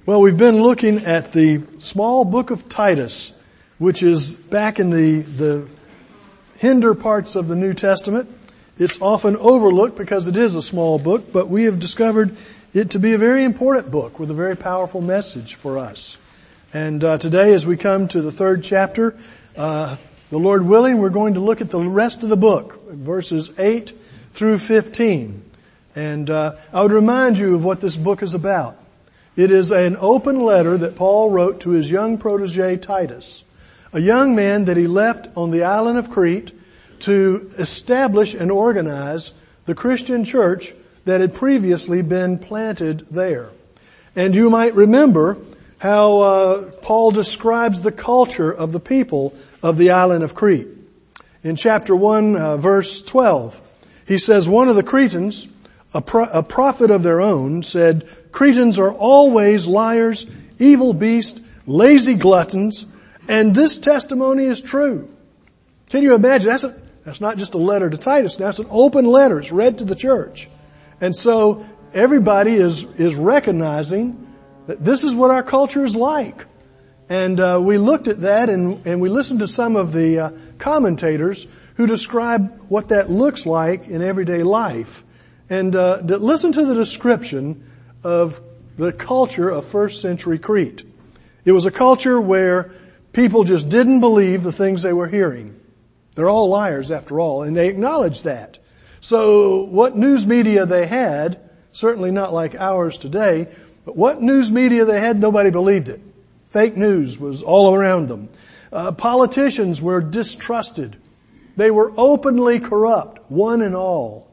Well, we've been looking at the small book of Titus, which is back in the hinder parts of the New Testament. It's often overlooked because it is a small book, but we have discovered it to be a very important book with a very powerful message for us. And today, as we come to the third chapter, the Lord willing, we're going to look at the rest of the book, verses 8 through 15. And I would remind you of what this book is about. It is an open letter that Paul wrote to his young protege Titus, a young man that he left on the island of Crete to establish and organize the Christian church that had previously been planted there. And you might remember how Paul describes the culture of the people of the island of Crete. In chapter 1, verse 12, he says, one of the Cretans, a prophet of their own, said, Cretans are always liars, evil beasts, lazy gluttons, and this testimony is true. Can you imagine? That's not just a letter to Titus. That's an open letter. It's read to the church. And so everybody is recognizing that this is what our culture is like. And we looked at that and we listened to some of the commentators who describe what that looks like in everyday life. And listen to the description of the culture of first century Crete. It was a culture where people just didn't believe the things they were hearing. They're all liars after all, and they acknowledged that. So what news media they had, certainly not like ours today, but what news media they had, nobody believed it. Fake news was all around them. Politicians were distrusted. They were openly corrupt, one and all.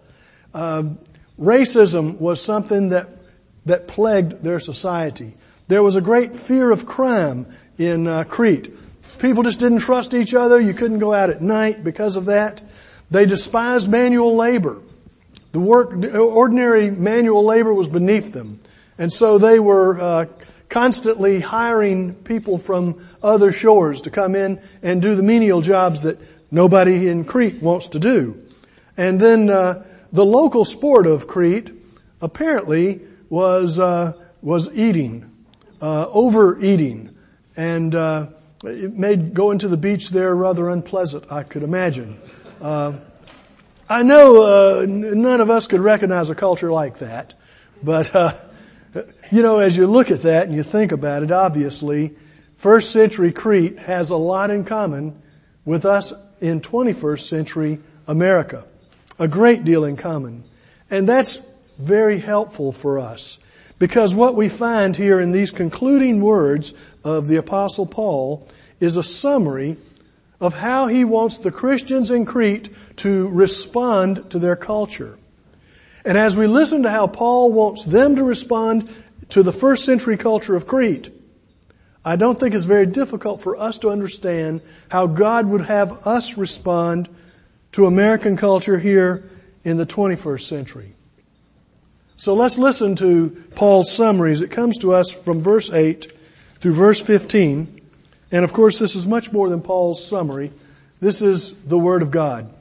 Racism was something that plagued their society. There was a great fear of crime in Crete. People just didn't trust each other. You couldn't go out at night because of that. They despised manual labor. The ordinary manual labor was beneath them. And so they were constantly hiring people from other shores to come in and do the menial jobs that nobody in Crete wants to do. And then the local sport of Crete apparently was eating, overeating, and it made going to the beach there rather unpleasant, I could imagine. I know none of us could recognize a culture like that, but as you look at that and you think about it, obviously, first century Crete has a lot in common with us in 21st century America. A great deal in common. And that's very helpful for us, because what we find here in these concluding words of the Apostle Paul is a summary of how he wants the Christians in Crete to respond to their culture. And as we listen to how Paul wants them to respond to the first century culture of Crete, I don't think it's very difficult for us to understand how God would have us respond to American culture here in the 21st century. So let's listen to Paul's summaries. It comes to us from verse 8 through verse 15. And of course, this is much more than Paul's summary. This is the Word of God.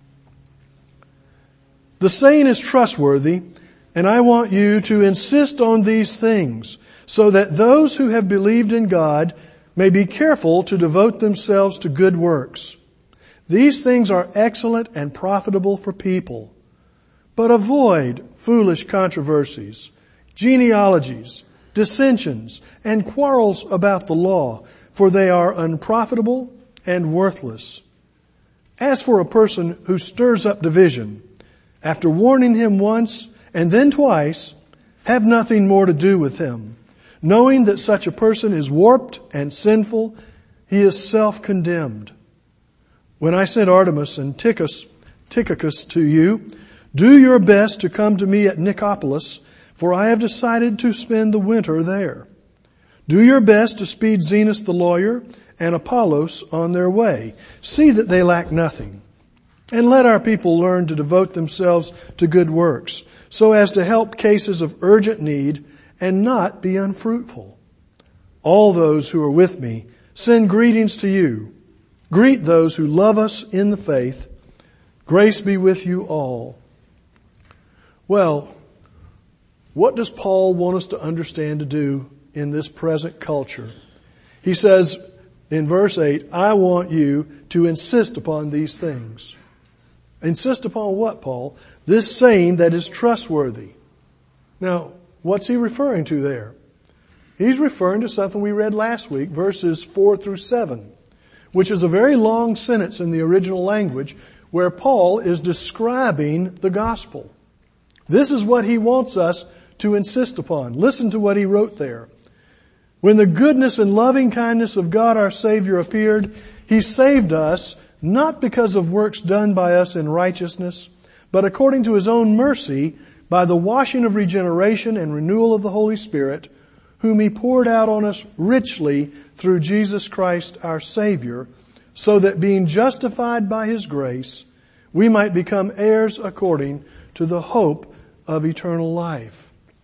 The saying is trustworthy, and I want you to insist on these things, so that those who have believed in God may be careful to devote themselves to good works. These things are excellent and profitable for people. But avoid foolish controversies, genealogies, dissensions, and quarrels about the law, for they are unprofitable and worthless. As for a person who stirs up division, after warning him once and then twice, have nothing more to do with him, knowing that such a person is warped and sinful, he is self-condemned. When I sent Artemas and Tychicus to you, do your best to come to me at Nicopolis, for I have decided to spend the winter there. Do your best to speed Zenas the lawyer and Apollos on their way. See that they lack nothing. And let our people learn to devote themselves to good works, so as to help cases of urgent need and not be unfruitful. All those who are with me send greetings to you. Greet those who love us in the faith. Grace be with you all. Well, what does Paul want us to understand to do in this present culture. He says in verse 8, I want you to insist upon these things. Insist upon what, Paul? This saying that is trustworthy. Now, what's he referring to there? He's referring to something we read last week, verses 4 through 7, which is a very long sentence in the original language where Paul is describing the gospel. This is what he wants us to insist upon. Listen to what he wrote there. When the goodness and loving kindness of God our Savior appeared, He saved us not because of works done by us in righteousness, but according to His own mercy by the washing of regeneration and renewal of the Holy Spirit, whom He poured out on us richly through Jesus Christ our Savior, so that being justified by His grace, we might become heirs according to the hope of eternal life.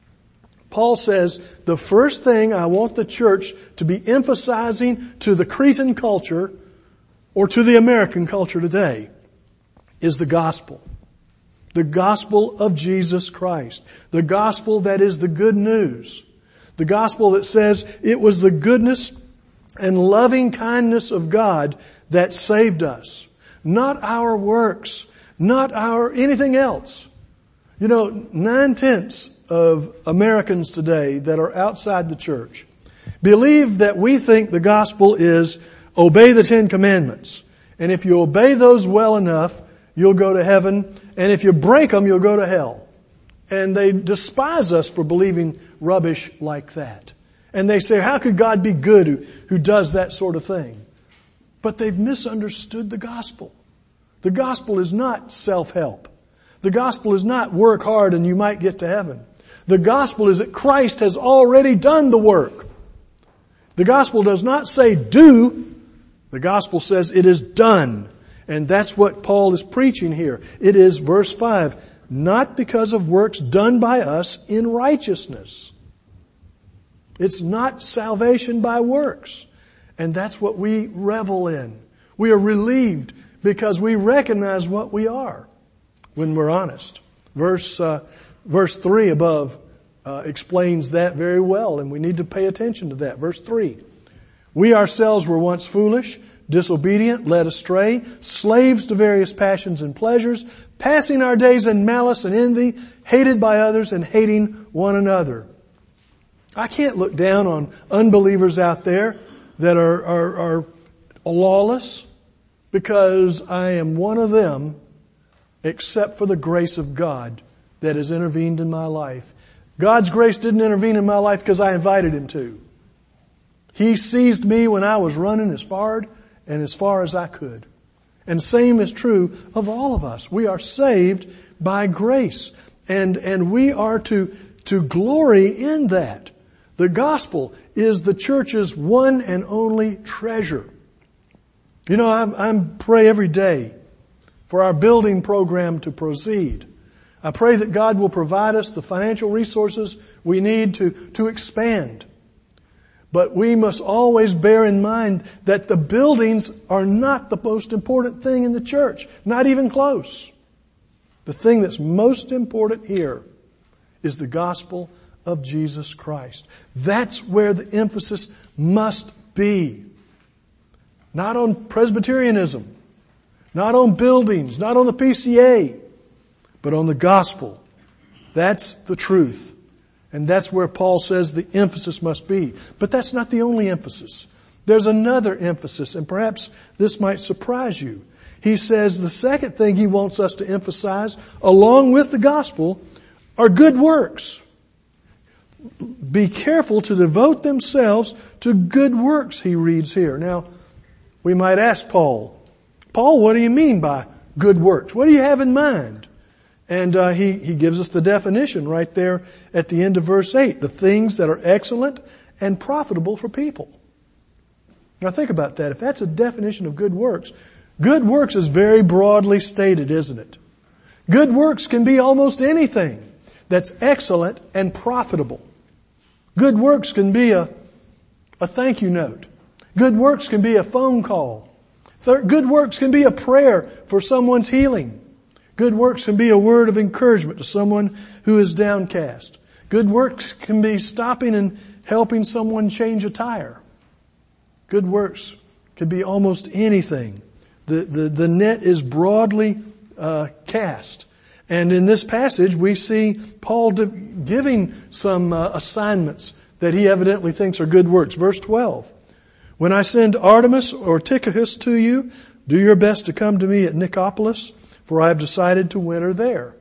Paul says, the first thing I want the church to be emphasizing to the Cretan culture or to the American culture today is the gospel. The gospel of Jesus Christ. The gospel that is the good news. The gospel that says it was the goodness and loving kindness of God that saved us. Not our works. Not our anything else. You know, 9/10 of Americans today that are outside the church believe that we think the gospel is obey the 10 Commandments. And if you obey those well enough, you'll go to heaven. And if you break them, you'll go to hell. And they despise us for believing rubbish like that. And they say, how could God be good who does that sort of thing? But they've misunderstood the gospel. The gospel is not self-help. The gospel is not work hard and you might get to heaven. The gospel is that Christ has already done the work. The gospel does not say do. The gospel says it is done. And that's what Paul is preaching here. It is, verse 5, not because of works done by us in righteousness. It's not salvation by works. And that's what we revel in. We are relieved because we recognize what we are when we're honest. Verse 3 above explains that very well, and we need to pay attention to that. Verse 3. We ourselves were once foolish, disobedient, led astray, slaves to various passions and pleasures, passing our days in malice and envy, hated by others and hating one another. I can't look down on unbelievers out there that are lawless because I am one of them, except for the grace of God that has intervened in my life. God's grace didn't intervene in my life because I invited Him to. He seized me when I was running as far as I could. And same is true of all of us. We are saved by grace. And we are to glory in that. The gospel is the church's one and only treasure. You know, I pray every day for our building program to proceed. I pray that God will provide us the financial resources we need to expand. But we must always bear in mind that the buildings are not the most important thing in the church. Not even close. The thing that's most important here is the gospel of Jesus Christ. That's where the emphasis must be. Not on Presbyterianism. Not on buildings. Not on the PCA. But on the gospel. That's the truth. And that's where Paul says the emphasis must be. But that's not the only emphasis. There's another emphasis, and perhaps this might surprise you. He says the second thing he wants us to emphasize, along with the gospel, are good works. Be careful to devote themselves to good works, he reads here. Now, we might ask Paul, what do you mean by good works? What do you have in mind? And he gives us the definition right there at the end of verse 8. The things that are excellent and profitable for people. Now think about that. If that's a definition of good works is very broadly stated, isn't it? Good works can be almost anything that's excellent and profitable. Good works can be a thank you note. Good works can be a phone call. Good works can be a prayer for someone's healing. Good works can be a word of encouragement to someone who is downcast. Good works can be stopping and helping someone change a tire. Good works could be almost anything. The net is broadly cast. And in this passage, we see Paul giving some assignments that he evidently thinks are good works. Verse 12. When I send Artemas or Tychicus to you, do your best to come to me at Nicopolis, for I have decided to winter there.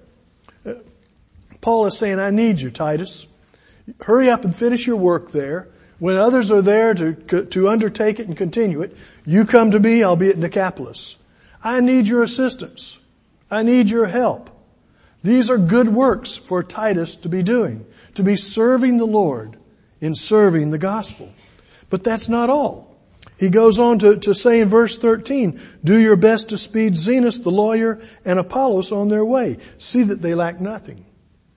Paul is saying, I need you, Titus. Hurry up and finish your work there. When others are there to undertake it and continue it, you come to me, I'll be at Nicopolis. I need your assistance. I need your help. These are good works for Titus to be doing, to be serving the Lord in serving the gospel. But that's not all. He goes on to say in verse 13, do your best to speed Zenas the lawyer and Apollos on their way. See that they lack nothing.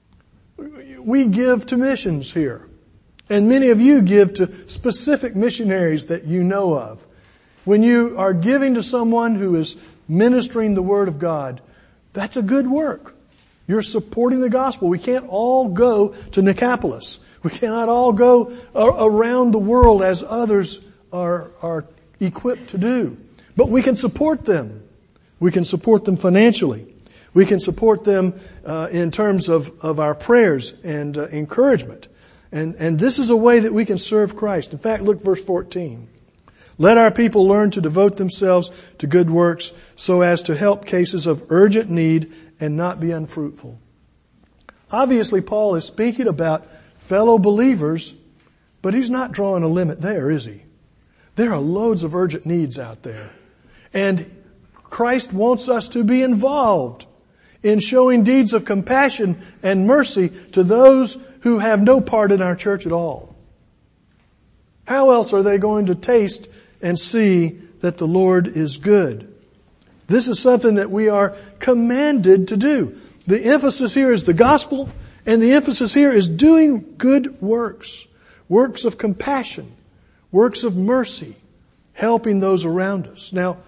We give to missions here. And many of you give to specific missionaries that you know of. When you are giving to someone who is ministering the Word of God, that's a good work. You're supporting the gospel. We can't all go to Nicopolis. We cannot all go around the world as others are equipped to do. But we can support them. We can support them financially. We can support them in terms of our prayers and encouragement. And this is a way that we can serve Christ. In fact, look verse 14. Let our people learn to devote themselves to good works so as to help cases of urgent need and not be unfruitful. Obviously, Paul is speaking about fellow believers, but he's not drawing a limit there, is he? There are loads of urgent needs out there. And Christ wants us to be involved in showing deeds of compassion and mercy to those who have no part in our church at all. How else are they going to taste and see that the Lord is good? This is something that we are commanded to do. The emphasis here is the gospel, and the emphasis here is doing good works. Works of compassion, works of mercy, helping those around us. Now,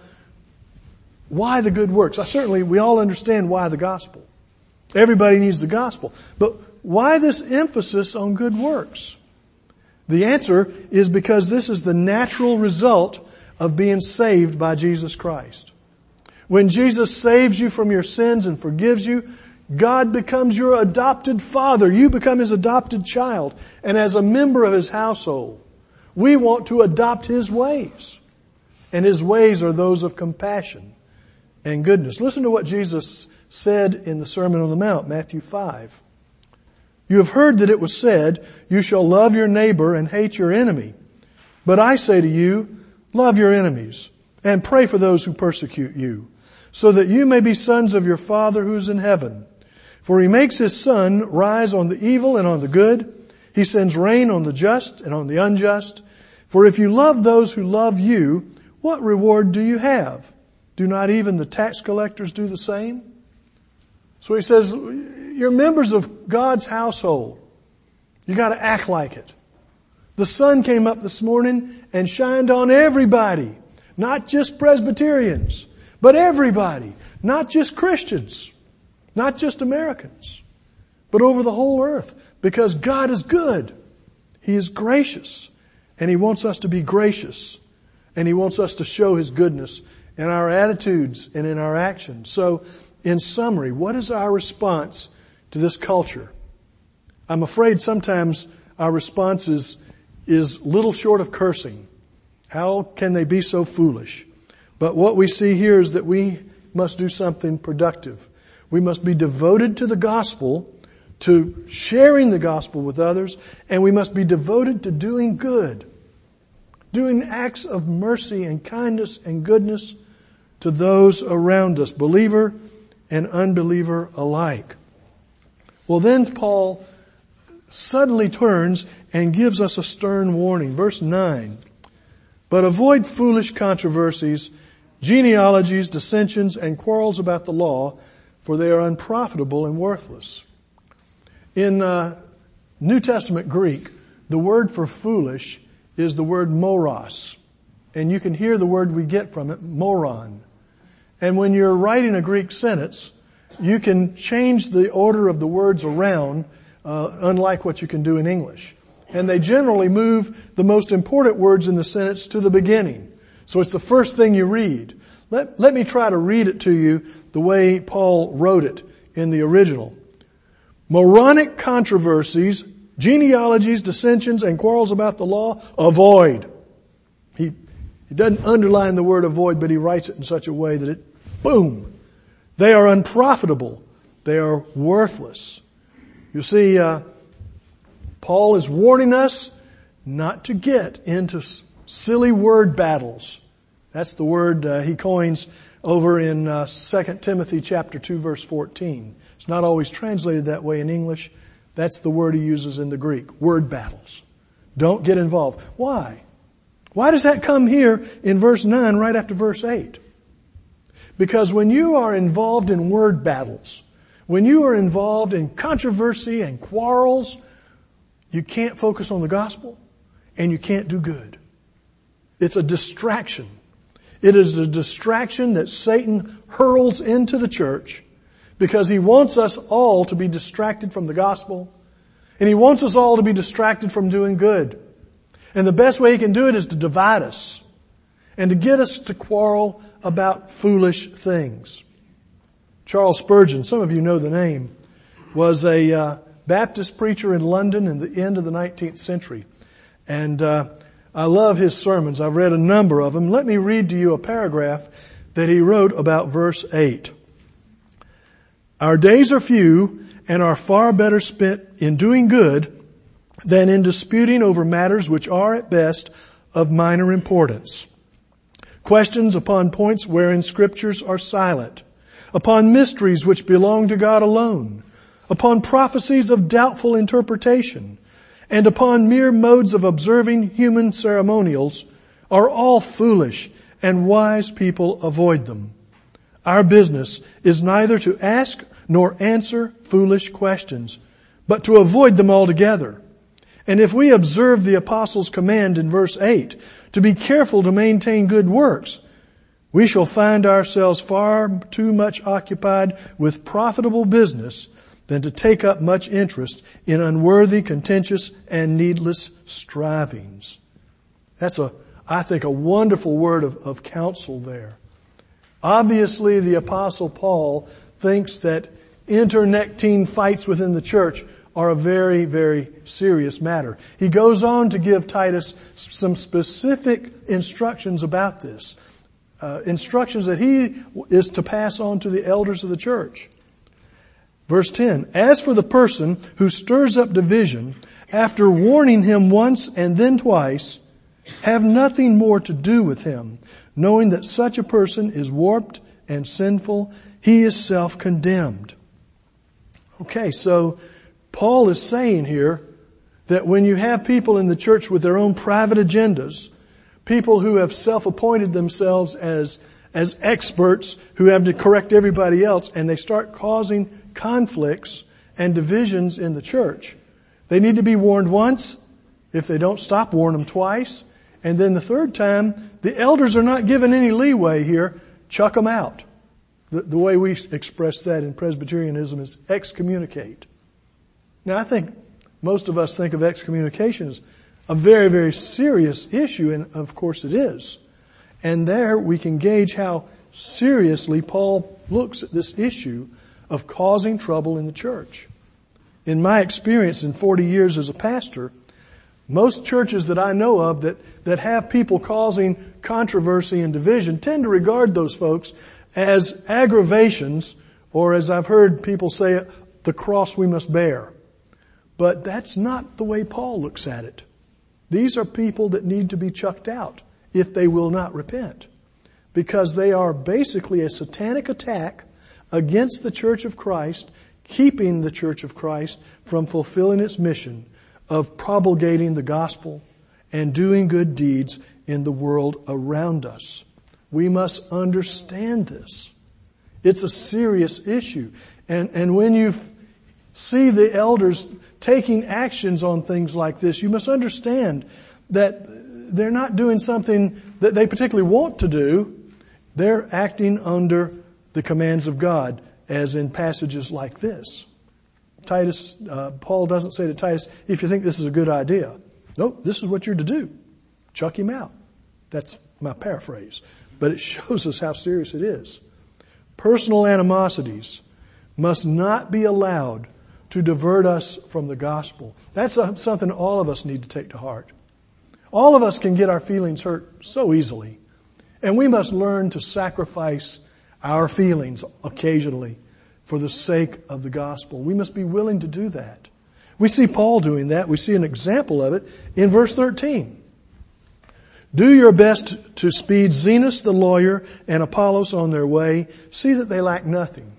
why the good works? We all understand why the gospel. Everybody needs the gospel. But why this emphasis on good works? The answer is because this is the natural result of being saved by Jesus Christ. When Jesus saves you from your sins and forgives you, God becomes your adopted father. You become His adopted child. And as a member of His household, we want to adopt His ways. And His ways are those of compassion and goodness. Listen to what Jesus said in the Sermon on the Mount, Matthew 5. You have heard that it was said, you shall love your neighbor and hate your enemy. But I say to you, love your enemies and pray for those who persecute you, so that you may be sons of your Father who is in heaven. For He makes His sun rise on the evil and on the good. He sends rain on the just and on the unjust. For if you love those who love you, what reward do you have? Do not even the tax collectors do the same? So He says, you're members of God's household. You got to act like it. The sun came up this morning and shined on everybody, not just Presbyterians, but everybody, not just Christians, not just Americans, but over the whole earth, because God is good. He is gracious, and He wants us to be gracious, and He wants us to show His goodness in our attitudes and in our actions. So, in summary, what is our response to this culture? I'm afraid sometimes our response is little short of cursing. How can they be so foolish? But what we see here is that we must do something productive. We must be devoted to the gospel, to sharing the gospel with others, and we must be devoted to doing good, doing acts of mercy and kindness and goodness to those around us, believer and unbeliever alike. Well, then Paul suddenly turns and gives us a stern warning. Verse 9. But avoid foolish controversies, genealogies, dissensions, and quarrels about the law, for they are unprofitable and worthless. In New Testament Greek, the word for foolish is the word moros. And you can hear the word we get from it, moron. And when you're writing a Greek sentence, you can change the order of the words around, unlike what you can do in English. And they generally move the most important words in the sentence to the beginning. So it's the first thing you read. Let me try to read it to you the way Paul wrote it in the original. Moronic controversies, genealogies, dissensions, and quarrels about the law, avoid. He doesn't underline the word avoid, but he writes it in such a way that it, boom. They are unprofitable. They are worthless. You see, Paul is warning us not to get into silly word battles. That's the word he coins over in 2 Timothy chapter 2 verse 14. It's not always translated that way in English. That's the word he uses in the Greek. Word battles. Don't get involved. Why? Why does that come here in verse 9 right after verse 8? Because when you are involved in word battles, when you are involved in controversy and quarrels, you can't focus on the gospel and you can't do good. It's a distraction. It is a distraction that Satan hurls into the church because he wants us all to be distracted from the gospel, and he wants us all to be distracted from doing good. And the best way he can do it is to divide us and to get us to quarrel about foolish things. Charles Spurgeon, some of you know the name, was a Baptist preacher in London in the end of the 19th century. And I love his sermons. I've read a number of them. Let me read to you a paragraph that he wrote about verse 8. Our days are few and are far better spent in doing good than in disputing over matters which are at best of minor importance. Questions upon points wherein scriptures are silent, upon mysteries which belong to God alone, upon prophecies of doubtful interpretation, and upon mere modes of observing human ceremonials are all foolish, and wise people avoid them. Our business is neither to ask nor answer foolish questions, but to avoid them altogether. And if we observe the apostle's command in verse 8 to be careful to maintain good works, we shall find ourselves far too much occupied with profitable business than to take up much interest in unworthy, contentious, and needless strivings. That's I think, a wonderful word of counsel there. Obviously, the Apostle Paul thinks that internecine fights within the church are a very, very serious matter. He goes on to give Titus some specific instructions about this. Instructions that he is to pass on to the elders of the church. Verse 10, as for the person who stirs up division, after warning him once and then twice, have nothing more to do with him, knowing that such a person is warped and sinful. He is self-condemned. Okay, so Paul is saying here that when you have people in the church with their own private agendas, people who have self-appointed themselves as experts who have to correct everybody else, and they start causing conflicts and divisions in the church, they need to be warned once. If they don't stop, warn them twice. And then the third time, the elders are not given any leeway here. Chuck them out. The way we express that in Presbyterianism is excommunicate. Now, I think most of us think of excommunication as a very, very serious issue, and of course it is. And there we can gauge how seriously Paul looks at this issue of causing trouble in the church. In my experience in 40 years as a pastor, most churches that I know of that have people causing controversy and division tend to regard those folks as aggravations, or as I've heard people say, the cross we must bear. But that's not the way Paul looks at it. These are people that need to be chucked out if they will not repent, because they are basically a satanic attack against the Church of Christ, keeping the Church of Christ from fulfilling its mission of promulgating the gospel and doing good deeds in the world around us. We must understand this. It's a serious issue. And when you see the elders taking actions on things like this, you must understand that they're not doing something that they particularly want to do. They're acting under the commands of God, as in passages like this. Paul doesn't say to Titus, if you think this is a good idea. Nope, this is what you're to do. Chuck him out. That's my paraphrase. But it shows us how serious it is. Personal animosities must not be allowed to divert us from the gospel. That's something all of us need to take to heart. All of us can get our feelings hurt so easily. And we must learn to sacrifice our feelings occasionally for the sake of the gospel. We must be willing to do that. We see Paul doing that. We see an example of it in verse 13. Do your best to speed Zenas the lawyer and Apollos on their way. See that they lack nothing.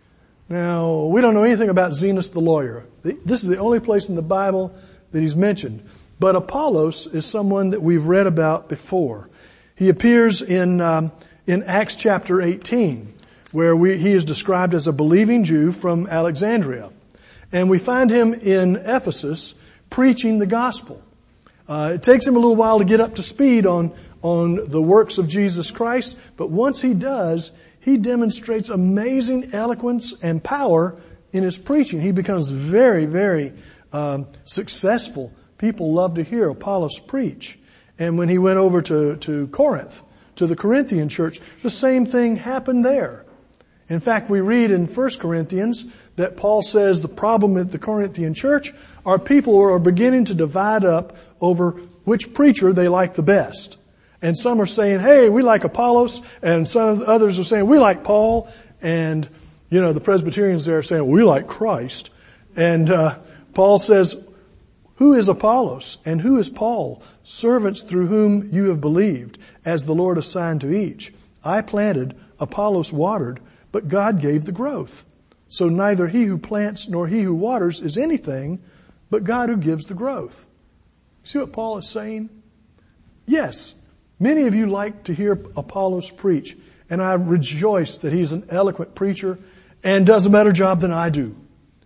Now, we don't know anything about Zenas the lawyer. This is the only place in the Bible that he's mentioned. But Apollos is someone that we've read about before. He appears in Acts chapter 18, where he is described as a believing Jew from Alexandria. And we find him in Ephesus preaching the gospel. It takes him a little while to get up to speed on the works of Jesus Christ, but once he does, he demonstrates amazing eloquence and power in his preaching. He becomes very, very successful. People love to hear Apollos preach. And when he went over to Corinth, to the Corinthian church, the same thing happened there. In fact, we read in 1 Corinthians that Paul says the problem at the Corinthian church are people who are beginning to divide up over which preacher they like the best. And some are saying, hey, we like Apollos, and some others are saying, we like Paul, and, the Presbyterians there are saying, we like Christ. And Paul says, who is Apollos and who is Paul? Servants through whom you have believed, as the Lord assigned to each. I planted, Apollos watered, but God gave the growth. So neither he who plants nor he who waters is anything, but God who gives the growth. See what Paul is saying? Yes, many of you like to hear Apollos preach, and I rejoice that he's an eloquent preacher and does a better job than I do.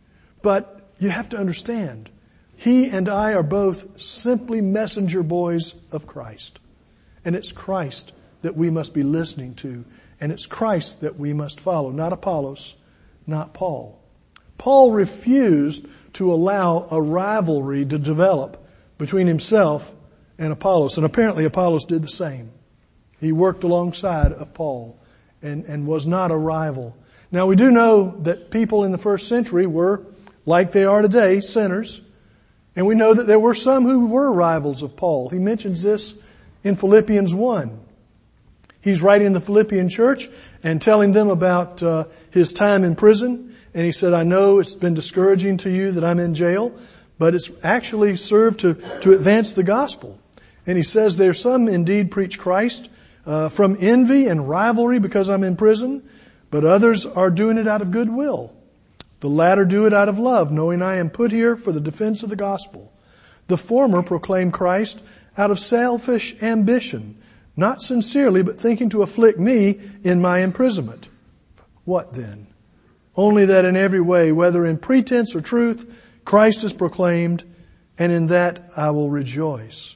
But you have to understand, he and I are both simply messenger boys of Christ. And it's Christ that we must be listening to, and it's Christ that we must follow, not Apollos, not Paul. Paul refused to allow a rivalry to develop between himself and Apollos, and apparently Apollos did the same. He worked alongside of Paul and was not a rival. Now we do know that people in the first century were, like they are today, sinners, and we know that there were some who were rivals of Paul. He mentions this in Philippians 1. He's writing the Philippian church and telling them about his time in prison. And he said, I know it's been discouraging to you that I'm in jail, but it's actually served to advance the gospel. And he says, there's some indeed preach Christ from envy and rivalry because I'm in prison, but others are doing it out of goodwill. The latter do it out of love, knowing I am put here for the defense of the gospel. The former proclaim Christ out of selfish ambition, not sincerely, but thinking to afflict me in my imprisonment. What then? Only that in every way, whether in pretense or truth, Christ is proclaimed, and in that I will rejoice.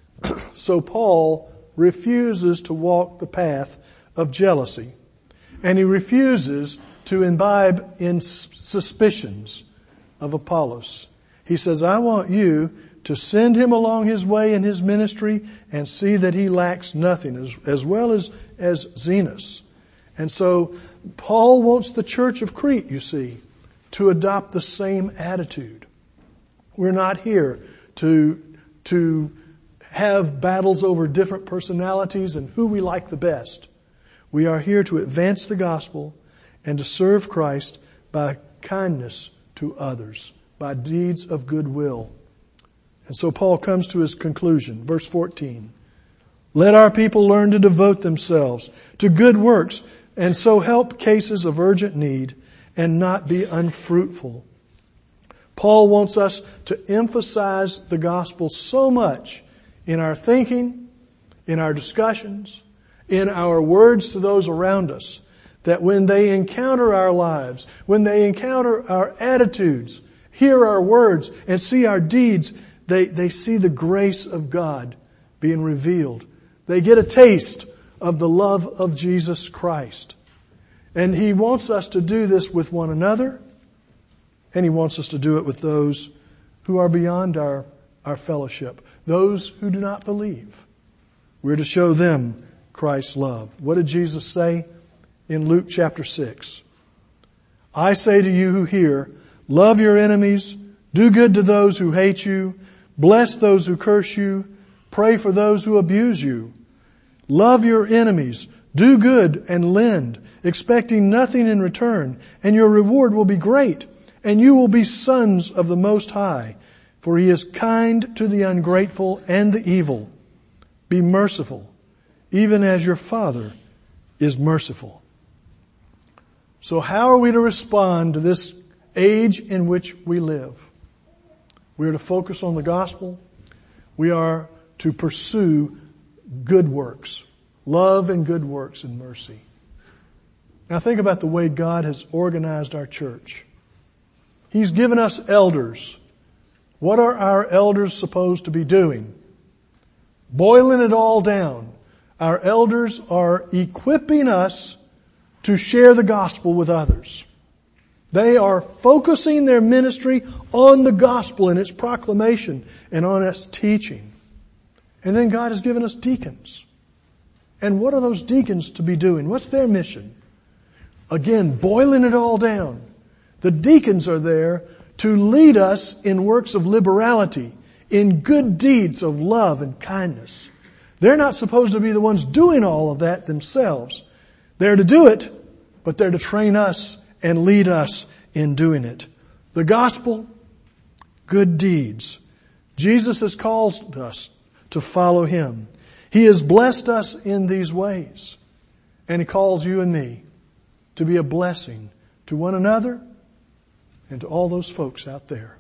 So Paul refuses to walk the path of jealousy, and he refuses to imbibe in suspicions of Apollos. He says, I want you to send him along his way in his ministry and see that he lacks nothing, as well as Zenas. And so Paul wants the church of Crete, you see, to adopt the same attitude. We're not here to have battles over different personalities and who we like the best. We are here to advance the gospel and to serve Christ by kindness to others, by deeds of goodwill. And so Paul comes to his conclusion, verse 14. Let our people learn to devote themselves to good works and so help cases of urgent need and not be unfruitful. Paul wants us to emphasize the gospel so much in our thinking, in our discussions, in our words to those around us, that when they encounter our lives, when they encounter our attitudes, hear our words, and see our deeds, they see the grace of God being revealed. They get a taste of the love of Jesus Christ. And He wants us to do this with one another And He wants us to do it with those who are beyond our fellowship, those who do not believe. We're to show them Christ's love. What did Jesus say in Luke chapter 6? I say to you who hear, love your enemies, do good to those who hate you, bless those who curse you, pray for those who abuse you. Love your enemies, do good and lend, expecting nothing in return, and your reward will be great, and you will be sons of the Most High, for He is kind to the ungrateful and the evil. Be merciful, even as your Father is merciful. So how are we to respond to this age in which we live? We are to focus on the gospel. We are to pursue good works, love and good works and mercy. Now think about the way God has organized our church. He's given us elders. What are our elders supposed to be doing? Boiling it all down, our elders are equipping us to share the gospel with others. They are focusing their ministry on the gospel and its proclamation and on its teaching. And then God has given us deacons. And what are those deacons to be doing? What's their mission? Again, boiling it all down. The deacons are there to lead us in works of liberality, in good deeds of love and kindness. They're not supposed to be the ones doing all of that themselves. They're to do it, but they're to train us and lead us in doing it. The gospel, good deeds. Jesus has called us to follow Him. He has blessed us in these ways. And He calls you and me to be a blessing to one another and to all those folks out there.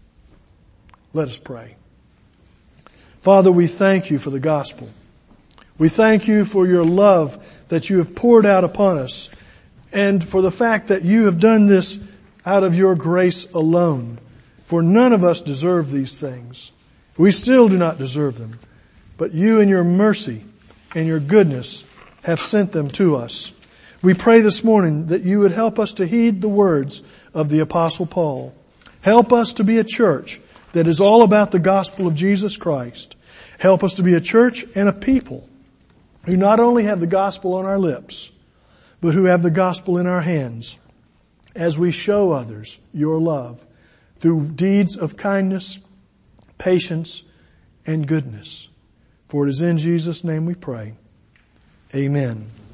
Let us pray. Father, we thank You for the gospel. We thank You for Your love that You have poured out upon us, and for the fact that You have done this out of Your grace alone. For none of us deserve these things. We still do not deserve them. But You in Your mercy and Your goodness have sent them to us. We pray this morning that You would help us to heed the words of the Apostle Paul. Help us to be a church that is all about the gospel of Jesus Christ. Help us to be a church and a people who not only have the gospel on our lips, but who have the gospel in our hands as we show others Your love through deeds of kindness, patience, and goodness. For it is in Jesus' name we pray. Amen.